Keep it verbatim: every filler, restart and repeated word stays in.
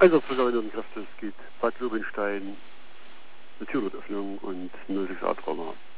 Einsatzversorgung Kräfte, es geht Bad Lobenstein, eine Türnotöffnung und null sechs A Trauma.